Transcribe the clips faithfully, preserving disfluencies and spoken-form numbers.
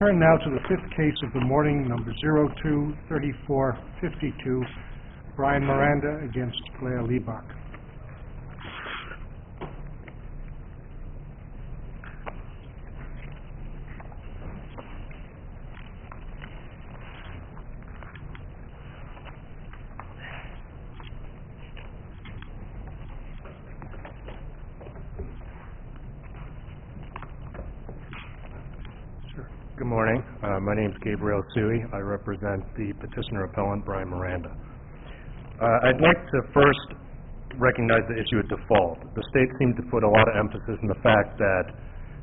Turn now to the fifth case of the morning, number zero two thirty-four fifty-two, Brian Miranda against Blair Liebach. Good morning. Uh, my name is Gabriel Suey. I represent the petitioner-appellant Brian Miranda. Uh, I'd like to first recognize the issue of default. The state seemed to put a lot of emphasis on the fact that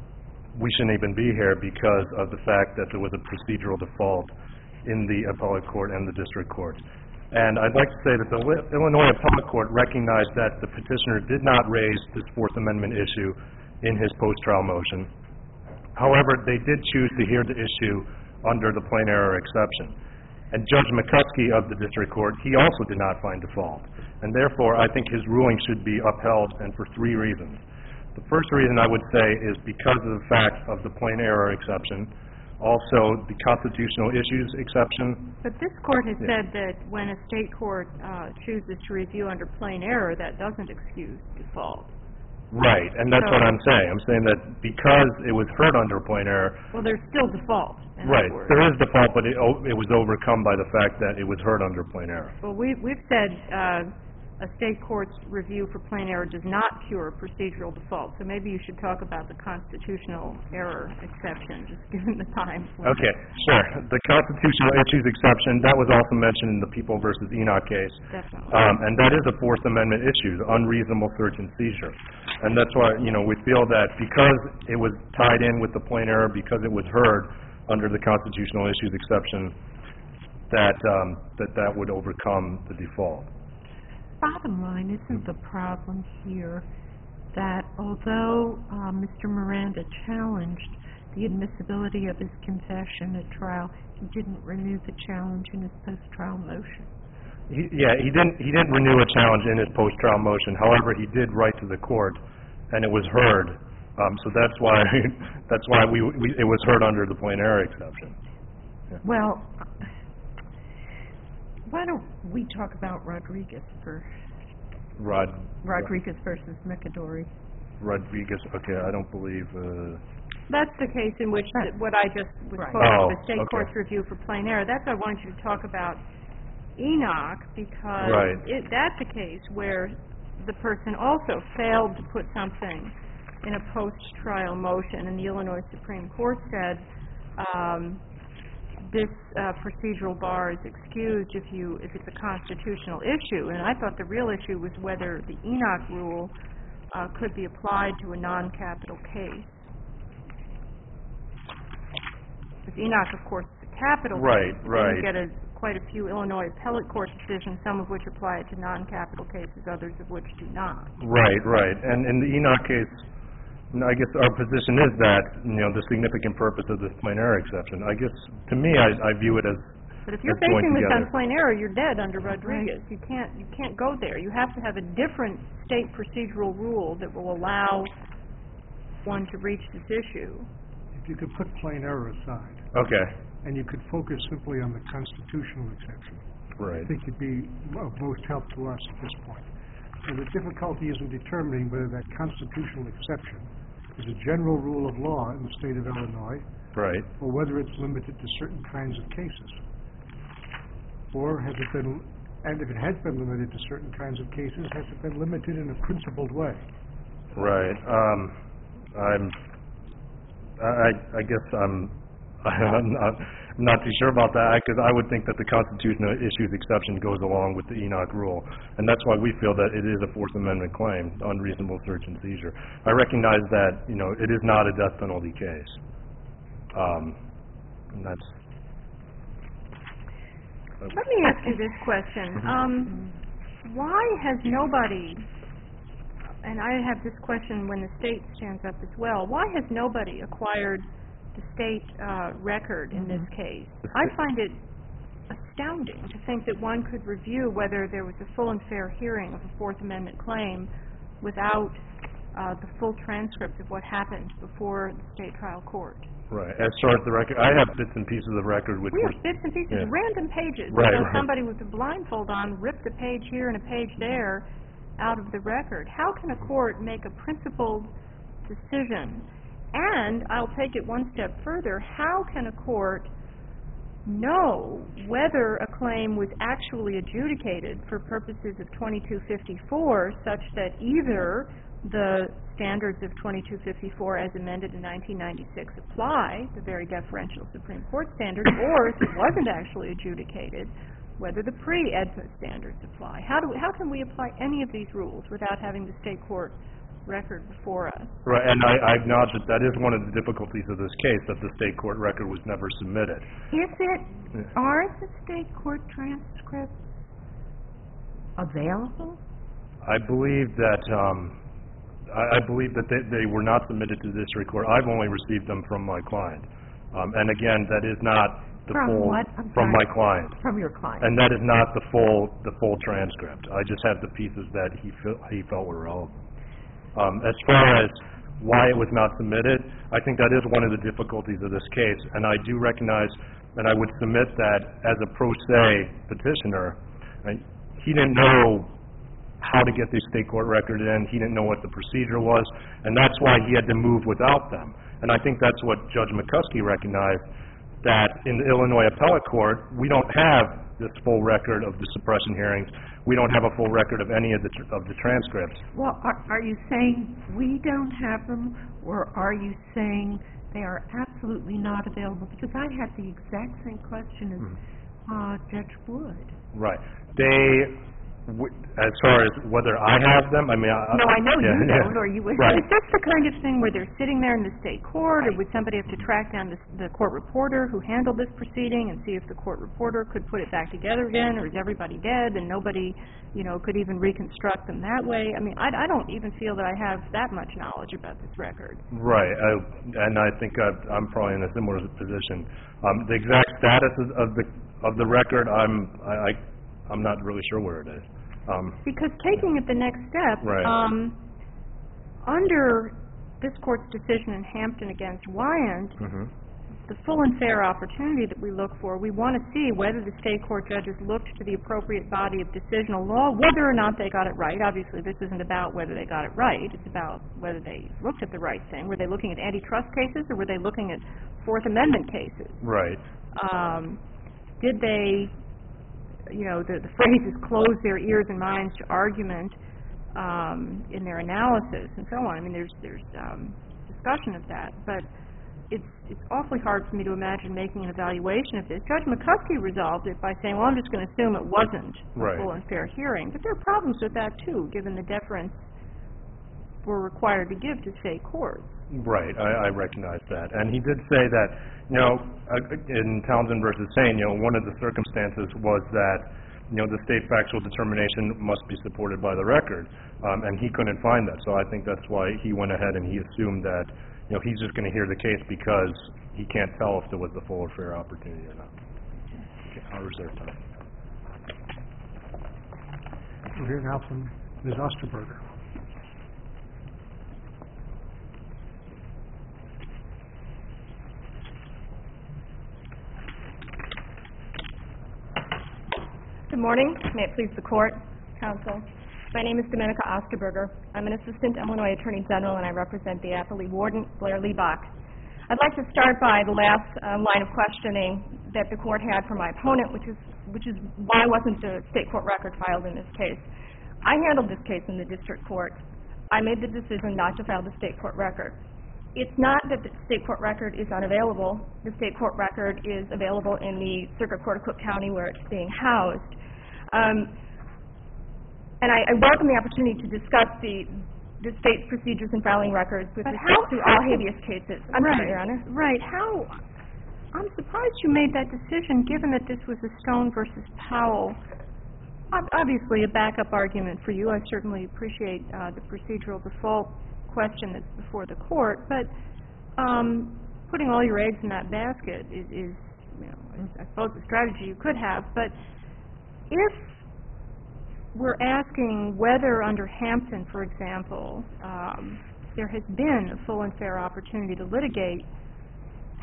we shouldn't even be here because of the fact that there was a procedural default in the appellate court and the district court. And I'd like to say that the Illinois appellate court recognized that the petitioner did not raise this Fourth Amendment issue in his post-trial motion. However, they did choose to hear the issue under the plain error exception. And Judge McCuskey of the district court, he also did not find default. And therefore, I think his ruling should be upheld, and for three reasons. The first reason I would say is because of the fact of the plain error exception, also the constitutional issues exception. But this court has Yeah. said that when a state court uh, chooses to review under plain error, that doesn't excuse default. Right, and that's So- what I'm saying. I'm saying that because it was heard under plain error, Well, there's still default. In right, other words. there is default, but it, o- it was overcome by the fact that it was heard under plain error. Well, we, we've said uh, a state court's review for plain error does not cure procedural default. So maybe you should talk about the constitutional error exception, just given the time. Okay, sure. The constitutional issues exception, that was also mentioned in the People versus Enoch case. Definitely. Um, and that is a Fourth Amendment issue, the unreasonable search and seizure. And that's why, you know, we feel that because it was tied in with the plain error, because it was heard under the constitutional issues exception, that um, that, that would overcome the default. Bottom line, isn't the problem here that although uh, Mister Miranda challenged the admissibility of his confession at trial, he didn't renew the challenge in his post-trial motion? He, yeah, he didn't. He didn't renew a challenge in his post-trial motion. However, he did write to the court, and it was heard. Um, so that's why that's why we, we it was heard under the plain error exception. Yeah. Well, why don't we talk about Rodriguez first? Rod. Rodriguez versus McAdory. Rodriguez. Okay, I don't believe. Uh, That's the case in which the, what I just was Right. quoting, Oh, the state okay. court's review for plain error. That's why I wanted you to talk about Enoch, because Right. it, that's a case where the person also failed to put something in a post-trial motion, and the Illinois Supreme Court said um, this uh, procedural bar is excused if you if it's a constitutional issue. And I thought the real issue was whether the Enoch rule uh, could be applied to a non-capital case. Because Enoch, of course, is a capital Right, case. right. You get a, quite a few Illinois appellate court decisions, some of which apply it to non-capital cases, others of which do not. Right, right. And in the Enoch case, I guess our position is that, you know, the significant purpose of this plain error exception. I guess, to me, I, I view it as But if you're as going basing this on together. plain error, you're dead under Rodriguez. You can't you can't go there. You have to have a different state procedural rule that will allow one to reach this issue. If you could put plain error aside, Okay. and you could focus simply on the constitutional exception, Right. I think it'd be of most help to us at this point. And the difficulty is in determining whether that constitutional exception is a general rule of law in the state of Illinois, Right. or whether it's limited to certain kinds of cases. Or has it been, and if it has been limited to certain kinds of cases, has it been limited in a principled way? Right. Um, I'm. I, I guess I'm. I'm not, I'm not too sure about that because I would think that the constitutional issues exception goes along with the Enoch rule, and that's why we feel that it is a Fourth Amendment claim, unreasonable search and seizure. I recognize that, you know, it is not a death penalty case. Um, and that's. Let me ask you this question. Um, why has nobody, and I have this question when the state stands up as well, why has nobody acquired the state uh, record in this case? I find it astounding to think that one could review whether there was a full and fair hearing of a Fourth Amendment claim without uh, the full transcript of what happened before the state trial court. Right. As far as the record, I have bits and pieces of record which We were... have bits and pieces, Yeah. random pages. Right, So right. somebody with a blindfold on ripped a page here and a page there out of the record. How can a court make a principled decision? And I'll take it one step further. How can a court know whether a claim was actually adjudicated for purposes of twenty-two fifty-four such that either the standards of twenty-two fifty-four as amended in nineteen ninety-six apply, the very deferential Supreme Court standards, or if it wasn't actually adjudicated, whether the pre-E D P A standards apply? How do we, how can we apply any of these rules without having the state court record before us? Right, and I, I acknowledge that that is one of the difficulties of this case, that the state court record was never submitted. Is it, Yeah. are the state court transcripts available? I believe that, um, I, I believe that they, they were not submitted to the district court. I've only received them from my client. Um, and again, that is not the From full... what? I'm From sorry. my client. From your client? And that is not the full, the full transcript. I just have the pieces that he felt, he felt were relevant. Um, as far as why it was not submitted, I think that is one of the difficulties of this case, and I do recognize, and I would submit that as a pro se petitioner, uh, he didn't know how to get the state court record in, he didn't know what the procedure was, and that's why he had to move without them. And I think that's what Judge McCuskey recognized, that in the Illinois Appellate Court, we don't have this full record of the suppression hearings. We don't have a full record of any of the, tr- of the transcripts. Well, are, are you saying we don't have them, or are you saying they are absolutely not available? Because I had the exact same question as uh, Judge Wood. Right. They, w- as far as whether I have them, I mean... I, No, I know yeah, you yeah. don't, or you would. Right. Is this the kind of thing where they're sitting there in the state court, or would somebody have to track down the, the court reporter who handled this proceeding and see if the court reporter could put it back together again, or is everybody dead and nobody, you know, could even reconstruct them that way? I mean, I, I don't even feel that I have that much knowledge about this record. Right, I, and I think I've, I'm probably in a similar position. Um, the exact status of, of the of the record, I'm I, I I'm not really sure where it is. Um, Because taking it the next step, Right. um, under this court's decision in Hampton against Wyand, mhm. the full and fair opportunity that we look for, we want to see whether the state court judges looked to the appropriate body of decisional law, whether or not they got it right. Obviously, this isn't about whether they got it right. It's about whether they looked at the right thing. Were they looking at antitrust cases, or were they looking at Fourth Amendment cases? Right. Um, did they, you know, the, the phrase is close their ears and minds to argument um, in their analysis and so on. I mean, there's there's um, discussion of that, but it's it's awfully hard for me to imagine making an evaluation of this. Judge McCuskey resolved it by saying, well, I'm just going to assume it wasn't Right. a full and fair hearing. But there are problems with that, too, given the deference we're required to give to state courts. Right, I, I recognize that. And he did say that, you know, uh, in Townsend versus Sane, you know, one of the circumstances was that, you know, the state factual determination must be supported by the record, um, and he couldn't find that. So I think that's why he went ahead and he assumed that, you know, he's just going to hear the case because he can't tell if there was a full or fair opportunity or not. Okay, I'll reserve time. We'll hear now from Miz Osterberger. Good morning. May it please the Court, Counsel. My name is Domenica Osterberger. I'm an Assistant Illinois Attorney General, and I represent the appellee warden, Blair Liebach. I'd like to start by the last uh, line of questioning that the Court had for my opponent, which is which is why wasn't the state court record filed in this case. I handled this case in the district court. I made the decision not to file the state court record. It's not that the state court record is unavailable. The state court record is available in the Circuit Court of Cook County where it's being housed. Um, and I, I welcome the opportunity to discuss the, the state's procedures in filing records with But respect how- to all habeas cases. I'm right, sorry, Your Honor. Right. How... I'm surprised you made that decision, given that this was a Stone versus Powell. Ob- Obviously, a backup argument for you. I certainly appreciate uh, the procedural default question that's before the court, but um, putting all your eggs in that basket is, is you know, I, I suppose a strategy you could have. But if we're asking whether under Hampton, for example, um, there has been a full and fair opportunity to litigate,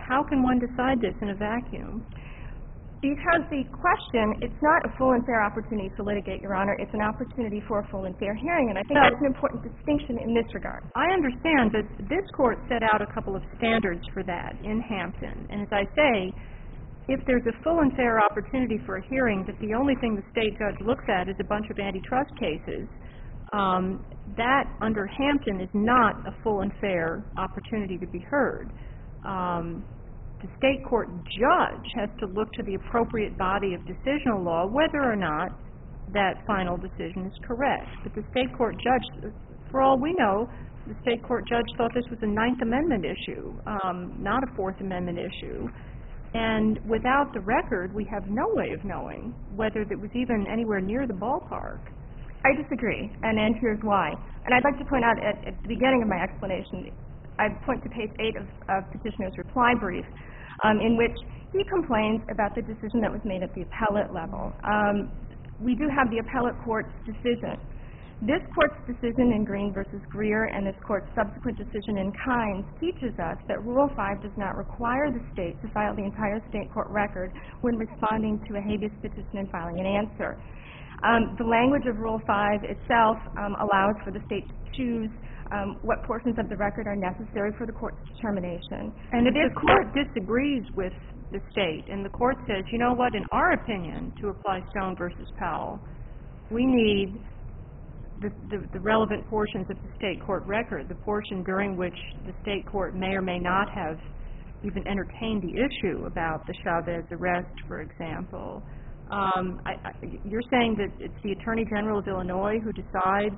How can one decide this in a vacuum? Because the question, it's not a full and fair opportunity to litigate, Your Honor. It's an opportunity for a full and fair hearing, and I think So- that's an important distinction in this regard. I understand, but this court set out a couple of standards for that in Hampton. And as I say, if there's a full and fair opportunity for a hearing, that the only thing the state judge looks at is a bunch of antitrust cases, um, that under Hampton is not a full and fair opportunity to be heard. Um, the state court judge has to look to the appropriate body of decisional law, whether or not that final decision is correct. But the state court judge, for all we know, the state court judge thought this was a Ninth Amendment issue, um, not a Fourth Amendment issue. And without the record, we have no way of knowing whether that was even anywhere near the ballpark. I disagree, and, and here's why. And I'd like to point out at, at the beginning of my explanation, I point to page eight of, of Petitioner's reply brief, um, in which he complains about the decision that was made at the appellate level. Um, we do have the appellate court's decision. This court's decision in Green versus Greer and this court's subsequent decision in Kynes teaches us that Rule five does not require the state to file the entire state court record when responding to a habeas petition and filing an answer. Um, the language of Rule five itself um, allows for the state to choose um, what portions of the record are necessary for the court's determination. And if This the court disagrees with the state, and the court says, you know what, in our opinion, to apply Stone versus Powell, we need the, the, the relevant portions of the state court record, the portion during which the state court may or may not have even entertained the issue about the Chavez arrest, for example. Um, I, I, you're saying that it's the Attorney General of Illinois who decides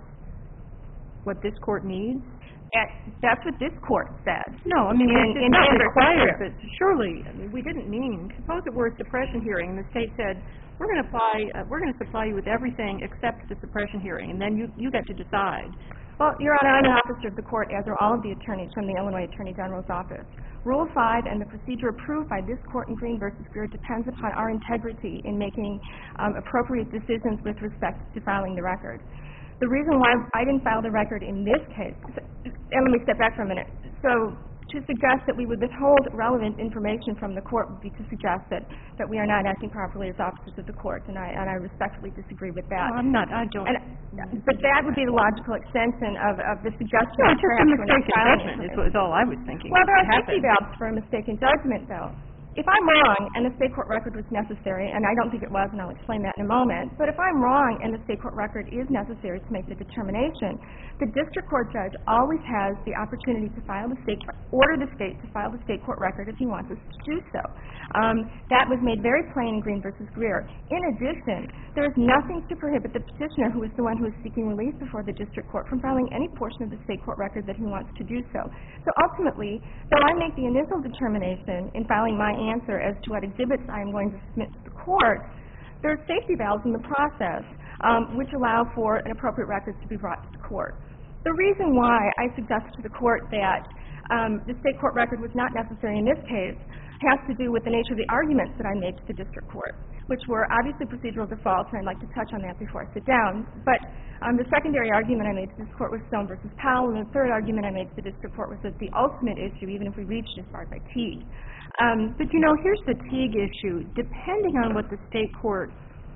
what this court needs? And that's what this court said. No, I mean, In- it's in not Denver, required, Greer. but surely, I mean, we didn't mean, suppose it were a suppression hearing and the state said, we're going to apply, uh, we're going to supply you with everything except the suppression hearing, and then you, you get to decide. Well, Your Honor, I'm an officer of the court, as are all of the attorneys from the Illinois Attorney General's office. Rule five and the procedure approved by this court in Green versus Greer depends upon our integrity in making um, appropriate decisions with respect to filing the record. The reason why I didn't file the record in this case, and let me step back for a minute. So to suggest that we would withhold relevant information from the court would be to suggest that, that we are not acting properly as officers of the court, and I, and I respectfully disagree with that. No, I'm not, I don't. And, but that would be the logical extension of, of the suggestion No, that it's just a perhaps we're not mistaken filing judgment, is, information. is all I was thinking. Well, there are It safety happened. valves for a mistaken judgment, though. If I'm wrong and the state court record was necessary, and I don't think it was, and I'll explain that in a moment, but if I'm wrong and the state court record is necessary to make the determination, the district court judge always has the opportunity to file the state, order the state to file the state court record if he wants us to do so. Um, that was made very plain in Green versus Greer. In addition, there is nothing to prohibit the petitioner, who is the one who is seeking relief before the district court, from filing any portion of the state court record that he wants to do so. So ultimately, though I make the initial determination in filing my answer as to what exhibits I am going to submit to the court, there are safety valves in the process um, which allow for an appropriate record to be brought to the court. The reason why I suggested to the court that um, the state court record was not necessary in this case has to do with the nature of the arguments that I made to the district court, which were obviously procedural defaults, and I'd like to touch on that before I sit down. But um, the secondary argument I made to this court was Stone versus Powell, and the third argument I made to the district court was that the ultimate issue, even if we reached it, is barred by Teague. Um, But you know, here's the Teague issue. Depending on what the state court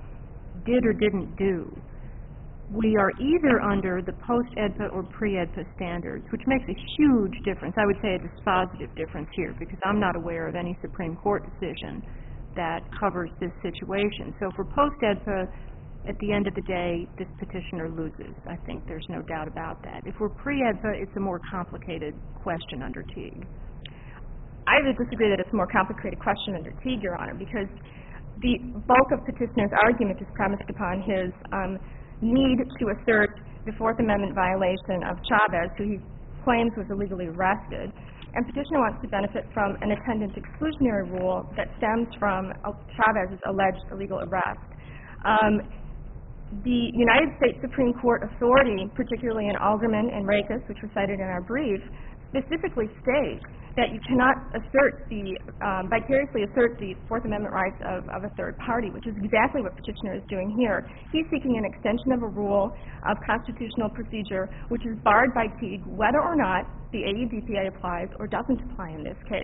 did or didn't do, we are either under the post-E D P A or pre-E D P A standards, which makes a huge difference. I would say a dispositive difference here, because I'm not aware of any Supreme Court decision that covers this situation. So for post-E D P A, at the end of the day, this petitioner loses. I think there's no doubt about that. If we're pre-E D P A, it's a more complicated question under Teague. I would disagree that it's a more complicated question under Teague, Your Honor, because the bulk of petitioner's argument is premised upon his um, need to assert the Fourth Amendment violation of Chavez, who he claims was illegally arrested. And petitioner wants to benefit from an attendance exclusionary rule that stems from Chavez's alleged illegal arrest. Um, the United States Supreme Court authority, particularly in Alderman and Rakes, which were cited in our brief, specifically states that you cannot assert the, um, vicariously assert the Fourth Amendment rights of, of a third party, which is exactly what petitioner is doing here. He's seeking an extension of a rule of constitutional procedure which is barred by Teague, whether or not the A E D P A applies or doesn't apply in this case.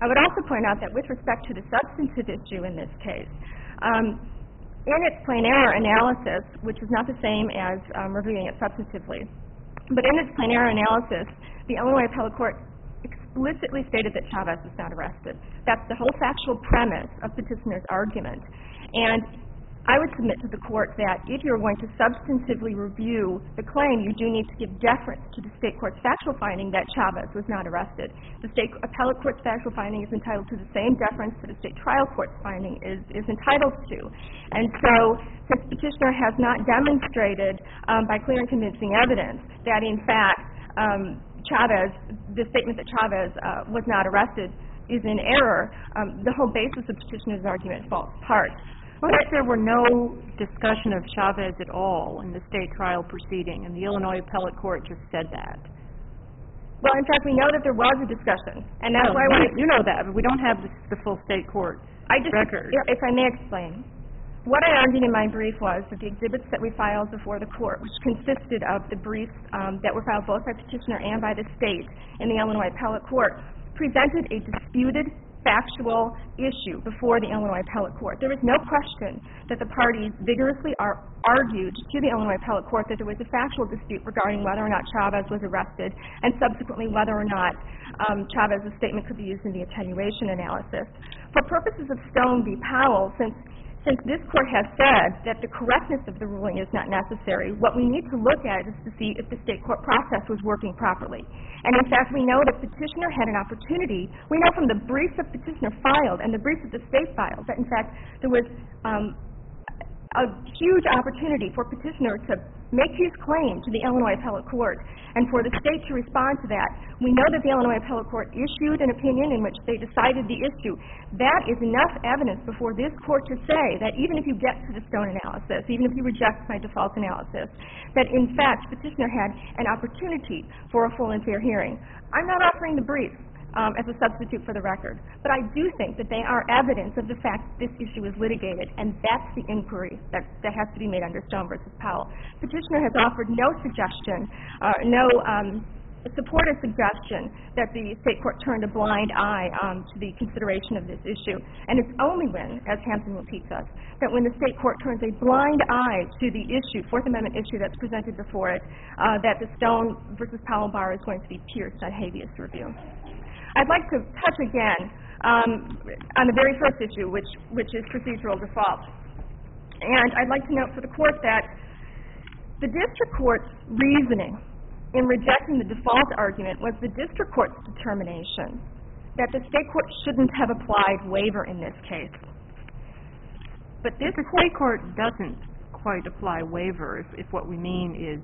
I would also point out that with respect to the substantive issue in this case, um, in its plain error analysis, which is not the same as um, reviewing it substantively, but in its plain error analysis, the Illinois Appellate Court explicitly stated that Chavez was not arrested. That's the whole factual premise of petitioner's argument. And I would submit to the court that if you're going to substantively review the claim, you do need to give deference to the state court's factual finding that Chavez was not arrested. The state appellate court's factual finding is entitled to the same deference that the state trial court's finding is, is entitled to. And so, since petitioner has not demonstrated um, by clear and convincing evidence that in fact um, Chavez, the statement that Chavez uh, was not arrested is in error, um, the whole basis of petitioner's argument falls apart. What if there were no discussion of Chavez at all in the state trial proceeding, and the Illinois Appellate Court just said that? Well, in fact, we know that there was a discussion, and that's Well, why I want to... you know that, but we don't have the, the full state court I just, record. If I may explain. What I argued in my brief was that the exhibits that we filed before the court, which consisted of the briefs um, that were filed both by petitioner and by the state in the Illinois Appellate Court, presented a disputed factual issue before the Illinois Appellate Court. There is no question that the parties vigorously are argued to the Illinois Appellate Court that there was a factual dispute regarding whether or not Chavez was arrested, and subsequently whether or not um, Chavez's statement could be used in the attenuation analysis. For purposes of Stone v. Powell, since Since this court has said that the correctness of the ruling is not necessary, what we need to look at is to see if the state court process was working properly. And in fact, we know that petitioner had an opportunity. We know from the briefs that petitioner filed and the briefs that the state filed that in fact there was um, a huge opportunity for petitioner to make his claim to the Illinois Appellate Court and for the state to respond to that. We know that the Illinois Appellate Court issued an opinion in which they decided the issue. That is enough evidence before this court to say that even if you get to the Stone analysis, even if you reject my default analysis, that in fact petitioner had an opportunity for a full and fair hearing. I'm not offering the briefs Um, as a substitute for the record. But I do think that they are evidence of the fact that this issue is litigated, and that's the inquiry that, that has to be made under Stone versus Powell. Petitioner has offered no suggestion, uh, no um, supportive suggestion that the state court turned a blind eye um, to the consideration of this issue. And it's only when, as Hampton repeats us, that when the state court turns a blind eye to the issue, Fourth Amendment issue that's presented before it, uh, that the Stone versus Powell bar is going to be pierced on habeas review. I'd like to touch again um, on the very first issue, which, which is procedural default. And I'd like to note for the court that the district court's reasoning in rejecting the default argument was the district court's determination that the state court shouldn't have applied waiver in this case. But this the state court doesn't quite apply waiver if, if what we mean is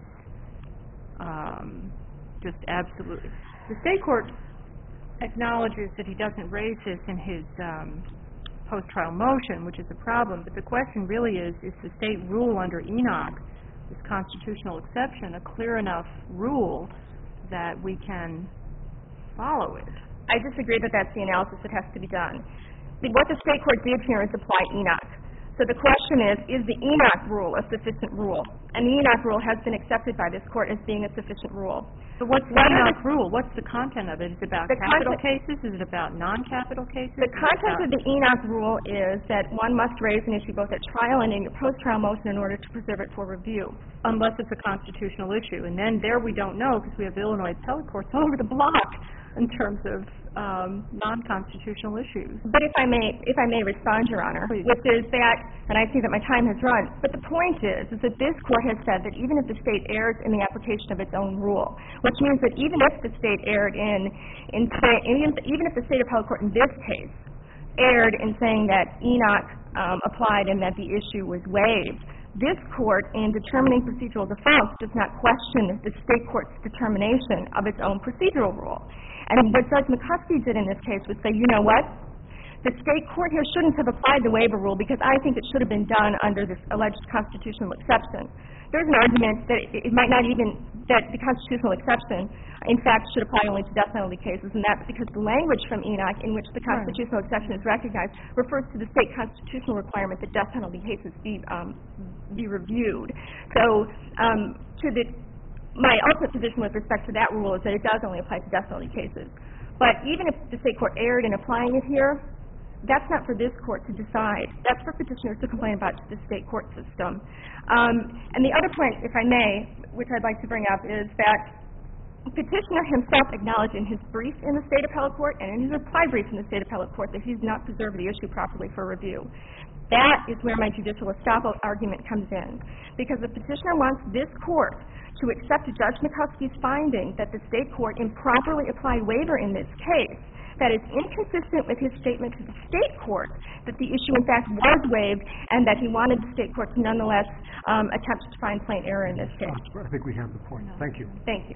um, just absolutely. The state court acknowledges that he doesn't raise this in his um, post-trial motion, which is a problem, but the question really is, is the state rule under Enoch, this constitutional exception, a clear enough rule that we can follow it? I disagree that that's the analysis that has to be done. What the state court did here is apply Enoch. So the question is, is the Enoch rule a sufficient rule? And the Enoch rule has been accepted by this court as being a sufficient rule. But what's the Enoch rule? What's the content of it? Is it about the capital content, cases? Is it about non-capital cases? The content of the Enoch rule is that one must raise an issue both at trial and in your post-trial motion in order to preserve it for review. Unless it's a constitutional issue. And then there we don't know because we have Illinois appellate courts all over the block in terms of um, non-constitutional issues. But if I may, if I may respond, Your Honor, Please. which is that, and I see that my time has run, but the point is, is that this court has said that even if the state errs in the application of its own rule, which means that even if the state erred in, in say, even, even if the state appellate court in this case erred in saying that Enoch um, applied and that the issue was waived, this court, in determining procedural default, does not question the state court's determination of its own procedural rule. And what Judge McCuskey did in this case was say, you know what? The state court here shouldn't have applied the waiver rule because I think it should have been done under this alleged constitutional exception. There's an argument that it, it might not even, that the constitutional exception, in fact, should apply only to death penalty cases, and that's because the language from Enoch in which the constitutional exception is recognized refers to the state constitutional requirement that death penalty cases be, um, be reviewed. So, um, to the my ultimate position with respect to that rule is that it does only apply to death penalty cases. But even if the state court erred in applying it here, that's not for this court to decide. That's for petitioners to complain about to the state court system. Um, and the other point, if I may, which I'd like to bring up, is that petitioner himself acknowledged in his brief in the state appellate court and in his reply brief in the state appellate court that he's not preserved the issue properly for review. That is where my judicial estoppel argument comes in, because the petitioner wants this court to accept Judge McCuskey's finding that the state court improperly applied waiver in this case that is inconsistent with his statement to the state court that the issue in fact was waived and that he wanted the state court to nonetheless um, attempt to find plain error in this case. I think we have the point. Thank you. Thank you.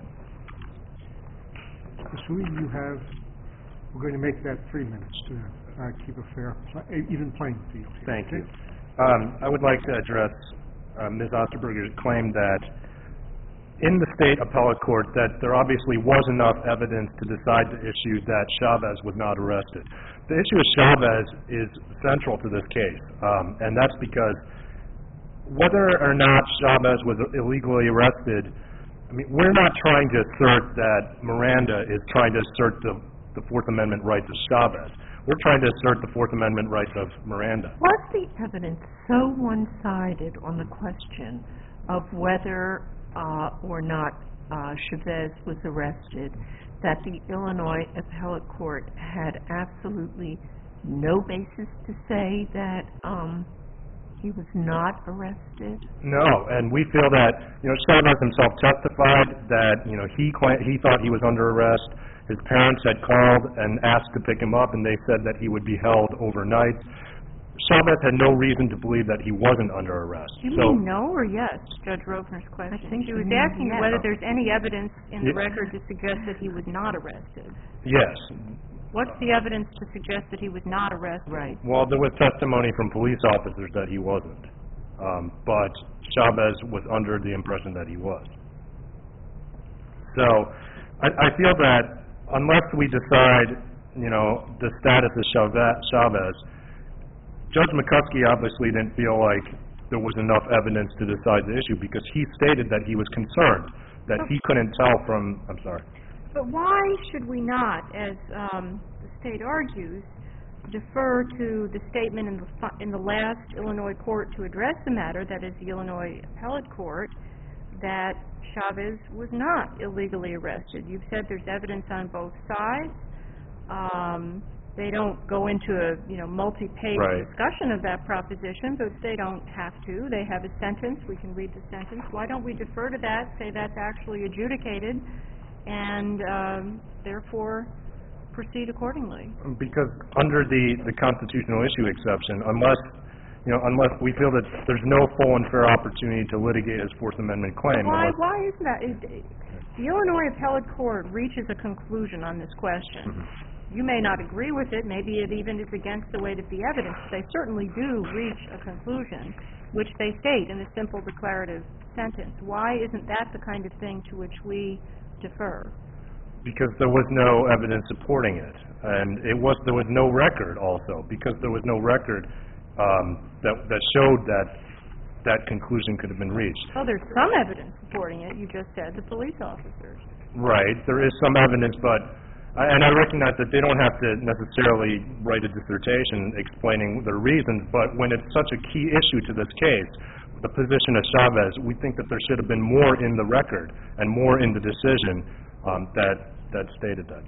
Miz Hui, you have, we're going to make that three minutes to uh, keep a fair, pl- even playing field here. Thank okay? you. Um, I would like to address uh, Miz Osterberger's claim that in the state appellate court that there obviously was enough evidence to decide the issue that Chavez was not arrested. The issue of Chavez is central to this case, um, and that's because whether or not Chavez was illegally arrested, I mean, we're not trying to assert that Miranda is trying to assert the, the Fourth Amendment rights of Chavez. We're trying to assert the Fourth Amendment rights of Miranda. Was the evidence so one-sided on the question of whether uh, or not uh, Chavez was arrested that the Illinois appellate court had absolutely no basis to say that um, he was not arrested? No, and we feel that, you know, Chavez himself testified that, you know, he cla- he thought he was under arrest. His parents had called and asked to pick him up, and they said that he would be held overnight. Chavez had no reason to believe that he wasn't under arrest. Do you so, mean no or yes, Judge Rovner's question? I think She you was mean asking yes. whether there's any evidence in the Ye- record to suggest that he was not arrested. Yes. What's the evidence to suggest that he was not arrested? Right. Well, there was testimony from police officers that he wasn't, um, but Chavez was under the impression that he was. So, I, I feel that unless we decide, you know, the status of Chavez, Chavez, Judge McCuskey obviously didn't feel like there was enough evidence to decide the issue because he stated that he was concerned, that he couldn't tell from, I'm sorry. But why should we not, as um, the state argues, defer to the statement in the, fi- in the last Illinois court to address the matter, that is the Illinois appellate court, that Chavez was not illegally arrested? You've said there's evidence on both sides. Um, they don't go into a, you know, multi-page Right. discussion of that proposition, but they don't have to. They have a sentence. We can read the sentence. Why don't we defer to that, say that's actually adjudicated, and um, therefore proceed accordingly? Because under the, the constitutional issue exception, unless, you know, unless we feel that there's no full and fair opportunity to litigate his Fourth Amendment claim. Why, unless- why isn't that? Is, the Illinois appellate court reaches a conclusion on this question. Mm-hmm. You may not agree with it. Maybe it even is against the weight of the evidence. They certainly do reach a conclusion, which they state in a simple declarative sentence. Why isn't that the kind of thing to which we defer? Because there was no evidence supporting it, and it was there was no record also because there was no record um, that that showed that that conclusion could have been reached. Well, there's some evidence supporting it. You just said the police officers. Right, there is some evidence, but I- and I recognize that they don't have to necessarily write a dissertation explaining their reasons, but when it's such a key issue to this case, the position of Chavez, we think that there should have been more in the record and more in the decision um, that that stated that.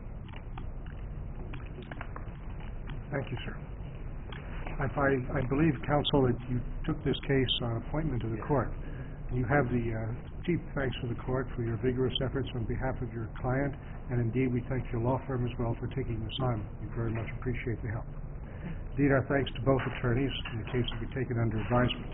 Thank you, sir. If I, I believe, counsel, that you took this case on appointment to the court. You have the uh, deep thanks to the court for your vigorous efforts on behalf of your client, and indeed we thank your law firm as well for taking this on. We very much appreciate the help. Indeed, our thanks to both attorneys, and the case will be taken under advisement.